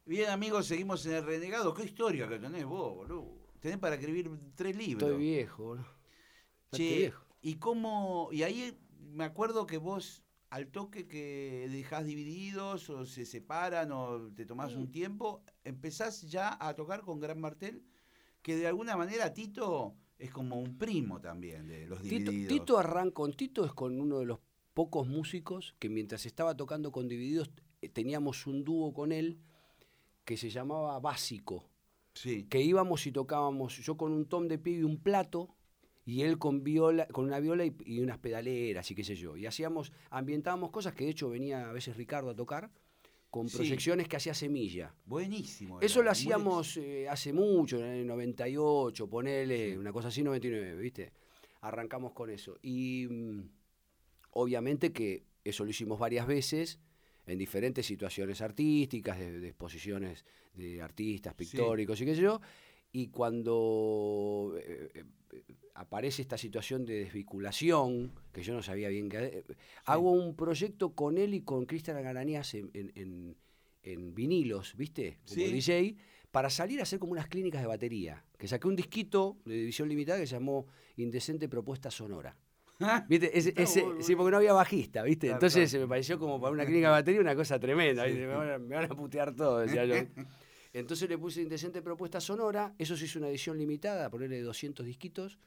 Bien, amigos, seguimos en El Renegado. ¿Qué historia que tenés vos, boludo? Tenés para escribir 3 libros. Estoy viejo, boludo. Bastante Che, viejo. ¿y cómo? Y ahí me acuerdo que vos, al toque que dejás divididos, o se separan, o te tomás Mm. un tiempo, empezás ya a tocar con Gran Martel, que de alguna manera Tito es como un primo también de los Tito divididos. arrancó, Tito es con uno de los pocos músicos que mientras estaba tocando con Divididos teníamos un dúo con él que se llamaba Básico, Sí, que íbamos y tocábamos yo con un tom de pibe y un plato y él con viola, con una viola y unas pedaleras y qué sé yo. Y ambientábamos cosas que de hecho venía a veces Ricardo a tocar con sí. proyecciones que hacía Semilla. Buenísimo Eso era, lo muy hacíamos hace mucho, en el 98, ponele, sí, una cosa así, 99, ¿viste? Arrancamos con eso. Y obviamente que eso lo hicimos varias veces en diferentes situaciones artísticas, de exposiciones de artistas sí, pictóricos y qué sé yo. Y cuando aparece esta situación de desvinculación, que yo no sabía bien qué, sí. hago un proyecto con él y con Cristian Garanías en vinilos, ¿viste? Como Sí. DJ, para salir a hacer como unas clínicas de batería. Que saqué un disquito de edición limitada que se llamó Indecente Propuesta Sonora. ¿Viste? Está Sí, bueno. porque no había bajista, ¿viste? Claro, Entonces claro. se me pareció como para una clínica de batería una cosa tremenda, Sí. ¿viste? Me van a putear todo, decía yo. Entonces le puse Indecente Propuesta Sonora, eso se hizo una edición limitada, ponerle 200 disquitos,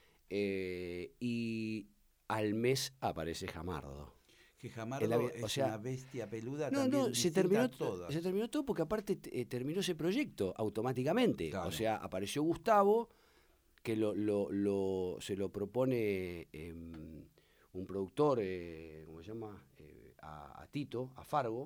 y al mes aparece Jamardo. Que Jamardo O es una sea, bestia peluda no, también distinta a todas. se terminó todo porque aparte terminó ese proyecto automáticamente. O Claro. sea, apareció Gustavo, que se lo propone un productor, ¿cómo se llama? A Tito, a Fargo,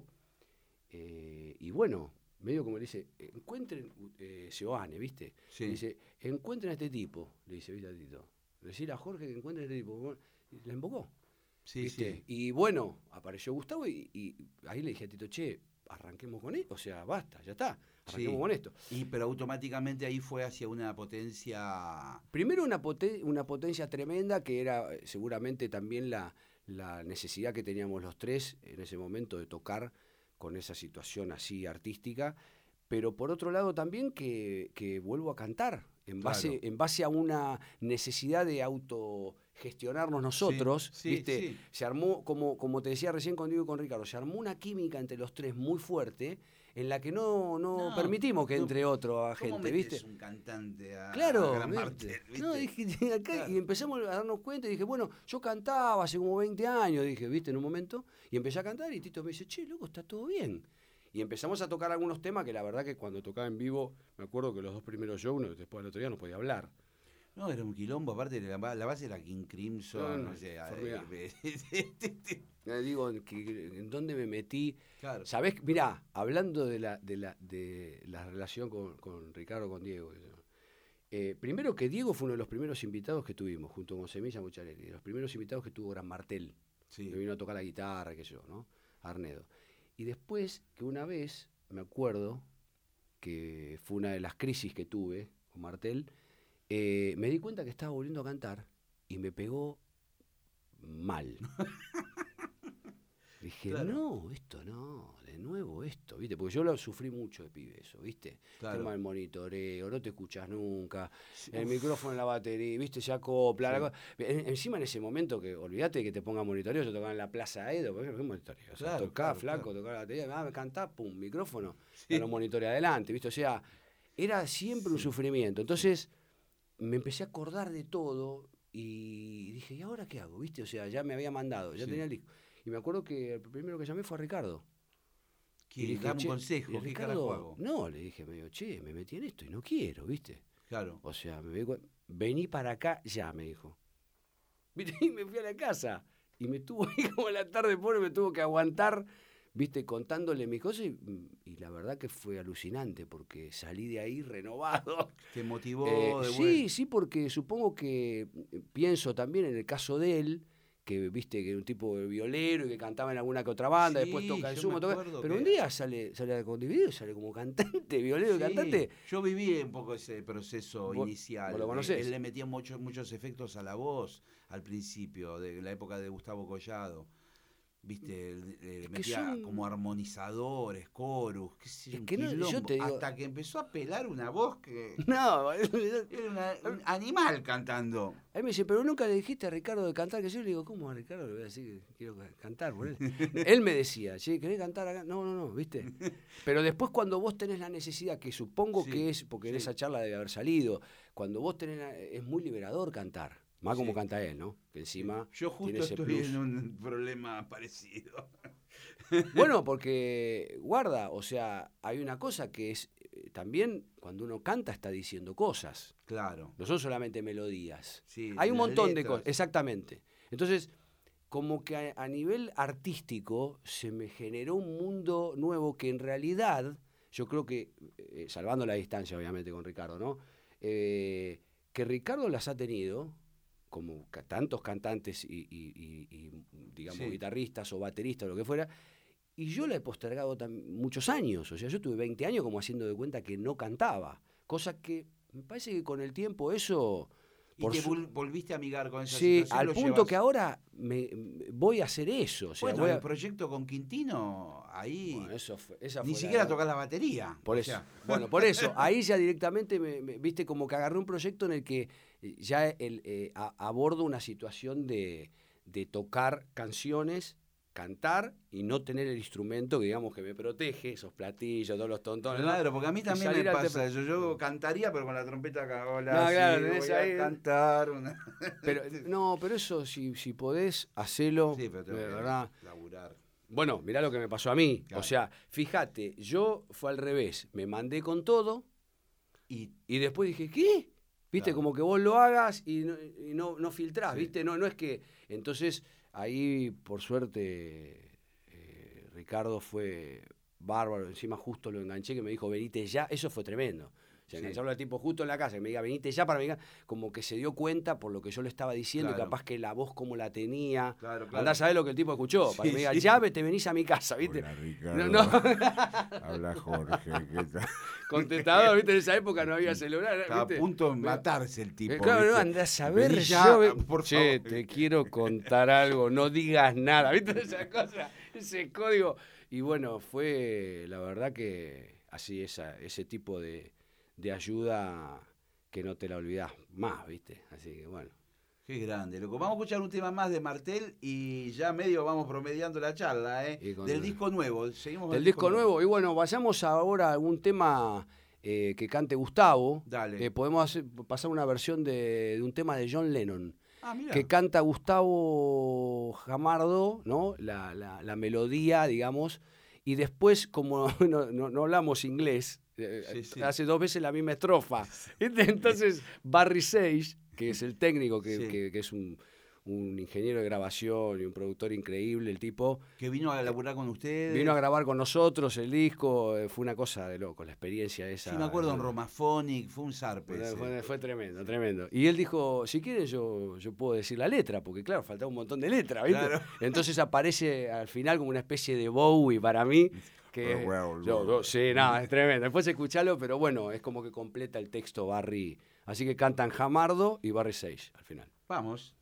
y bueno, medio como le dice, encuentren, Seoane, ¿viste? Le Sí. dice, encuentren a este tipo, le dice, ¿viste a Tito? Decirle a Jorge que encuentren a este tipo. Bueno, y la invocó, Sí, sí. ¿viste? Y bueno, apareció Gustavo y ahí le dije a Tito, che, arranquemos con esto, o sea, basta, ya está, arranquemos Sí. con esto. Pero automáticamente ahí fue hacia una potencia. Primero una potencia tremenda que era seguramente también la necesidad que teníamos los tres en ese momento de tocar con esa situación así artística, pero por otro lado también que vuelvo a cantar Claro. en base a una necesidad de autogestionarnos Sí, nosotros, sí, ¿viste? sí. Se armó, como te decía recién con Diego y con Ricardo, se armó una química entre los tres muy fuerte en la que no No, permitimos que no. entre otro ¿Cómo agente, metes ¿viste? un cantante a Claro, Gran Martel, no, viste? dije, acá, y Claro. empezamos a darnos cuenta y dije, bueno, yo cantaba hace como 20 años, dije, viste, en un momento, y empecé a cantar y Tito me dice, che, loco, está todo bien. Y empezamos a tocar algunos temas que la verdad que cuando tocaba en vivo, me acuerdo que los dos primeros shows, después del otro día no podía hablar. No, era un quilombo, aparte la base era King No, Crimson, no, no sé. formidable. Digo, ¿en dónde me metí? Claro. ¿Sabés? Mirá, hablando de la relación con Ricardo, con Diego, primero que Diego fue uno de los primeros invitados que tuvimos, junto con Semilla Mucharelli, los primeros invitados que tuvo Gran Martel, que Sí. vino a tocar la guitarra, qué sé yo, ¿no? Arnedo. Y después que una vez, me acuerdo, que fue una de las crisis que tuve con Martel, me di cuenta que estaba volviendo a cantar y me pegó mal. Dije, Claro, no, esto no, de nuevo esto, ¿viste? Porque yo lo sufrí mucho de pibe eso, ¿viste? Tema claro. del monitoreo, no te escuchas nunca, Sí, el uf, micrófono en la batería, ¿viste? Se acopla, sí, encima en ese momento que olvídate que te ponga monitoreo, yo tocaba en la Plaza Edo, ¿qué monitoreo? O sea, claro, tocá, claro, claro. flaco, tocá la batería, cantá, pum, micrófono, ya lo Sí, monitorea adelante, ¿viste? O sea, era siempre un sí, sufrimiento. sí. Entonces, me empecé a acordar de todo y dije, ¿y ahora qué hago? ¿Viste? O sea, ya me había mandado, ya Sí. tenía el disco. Y me acuerdo que el primero que llamé fue a Ricardo. Y le ¿Qué? dije, Dame un che, y consejo, ¿qué carajo Ricardo, hago? no, le dije medio, che, me metí en esto y no quiero, ¿viste? Claro. O sea, vení para acá ya, me dijo. ¿Viste? Y me fui a la casa. Y me tuvo ahí como la tarde, pobre, me tuvo que aguantar, ¿viste? Contándole mis cosas. Y la verdad que fue alucinante porque salí de ahí renovado. Te motivó de Sí, vuelta. sí, porque supongo que pienso también en el caso de él, que viste que era un tipo de violero y que cantaba en alguna que otra banda, después Sí, toca en yo me Sumo, toca, acuerdo pero un que. día sale con Dividido, sale como cantante, violero y Sí, cantante. yo viví un poco ese proceso Vos lo inicial. Él conocés. le metía muchos efectos a la voz al principio, de la época de Gustavo Collado. viste, Es que metía son- como armonizadores, chorus, qué sé yo, Es un que no, yo quilombo, te digo- hasta que empezó a pelar una voz que No, era un animal cantando. a mí me dice, pero nunca le dijiste a Ricardo de cantar, que yo le digo, ¿cómo a Ricardo le voy a decir que quiero cantar? Por él? Él me decía, che, ¿querés cantar acá? No, ¿viste? Pero después cuando vos tenés la necesidad, que supongo Sí, que es, porque en sí. esa charla debe haber salido, cuando vos tenés, es muy liberador cantar, más como Sí. canta él, ¿no? Que encima Yo tiene justo ese estoy plus. en un problema parecido. Bueno, porque guarda, o sea, hay una cosa que es, también cuando uno canta está diciendo cosas. Claro. No son solamente melodías. Sí, Hay un las montón de letras. cosas, exactamente. Entonces, como que a nivel artístico se me generó un mundo nuevo que en realidad, yo creo que, salvando la distancia obviamente con Ricardo, ¿no? Que Ricardo las ha tenido, como tantos cantantes y, digamos, Sí. guitarristas o bateristas o lo que fuera, y yo la he postergado muchos años. O sea, yo tuve 20 años como haciendo de cuenta que no cantaba. Cosa que me parece que con el tiempo eso... Y te volviste a amigar con esa Sí, situación. al lo punto llevas. que ahora voy a hacer eso. O sea, Bueno, voy a- el proyecto con Quintino, ahí Bueno, esa ni fue siquiera tocas la batería. Por o eso. sea. Bueno, por eso. Ahí ya directamente, viste, como que agarré un proyecto en el que ya abordo una situación de tocar canciones, cantar y no tener el instrumento que digamos que me protege, esos platillos, todos los tontones. ¿no? Claro, porque a mí Y también me salir al pasa teatro. eso. Yo cantaría, pero con la trompeta cagola. No, claro, sí, tenés voy a ahí- cantar. Pero, no, pero eso, si podés, hacelo, Sí, pero tengo de que verdad. laburar. Bueno, mirá lo que me pasó a mí. Claro. O sea, fíjate, yo fue al revés. Me mandé con todo Y y después dije, ¿qué? Viste, Claro. como que vos lo hagas y no filtrás, Sí. ¿viste? No es que... Entonces, ahí, por suerte, Ricardo fue bárbaro. Encima justo lo enganché, que me dijo, venite ya. Eso fue tremendo. O sea, Sí. engancharlo al tipo justo en la casa, que me diga, venite ya para mi casa. Como que se dio cuenta por lo que yo le estaba diciendo, Claro. y capaz que la voz como la tenía. Claro, claro. Andá a saber lo que el tipo escuchó. Para que me diga, Sí. ya te venís a mi casa, ¿viste? Hola, Ricardo. No, no. Habla Jorge, ¿qué tal? Contestador, ¿viste? En esa época no había celular, estaba a ¿viste? punto de matarse el tipo. Claro, no, ¿viste? andás a ver, Vení ya, por che, favor. te quiero contar algo, no digas nada, ¿viste? Esa cosa, ese código. Y bueno, fue la verdad que así ese tipo de ayuda que no te la olvidás más, ¿viste? Así que bueno. Qué grande, loco. Vamos a escuchar un tema más de Martel y ya medio vamos promediando la charla, ¿eh? Y con Del el- disco nuevo. Seguimos con Del el disco nuevo, y bueno, vayamos ahora a algún tema que cante Gustavo. Dale. Podemos pasar una versión de un tema de John Lennon. Ah, mira. Que canta Gustavo Jamardo, ¿no? La melodía, digamos, y después, como no hablamos inglés, Sí, sí. hace 2 veces la misma estrofa. ¿Viste? Entonces, Barry Sage, que es el técnico, que es un ingeniero de grabación y un productor increíble, el tipo, Que vino a laburar con ustedes. vino a grabar con nosotros el disco, fue una cosa de loco, la experiencia esa. Sí, me acuerdo en Romaphonic, fue un zarpe. ese. Fue tremendo, tremendo. Y él dijo, si quieren yo puedo decir la letra, porque claro, faltaba un montón de letra, ¿viste? Claro. Entonces aparece al final como una especie de Bowie para mí. Que sí, nada, es tremendo. Después escuchalo, pero bueno, es como que completa el texto Barry. Así que cantan Jamardo y Barry Sage al final. Vamos.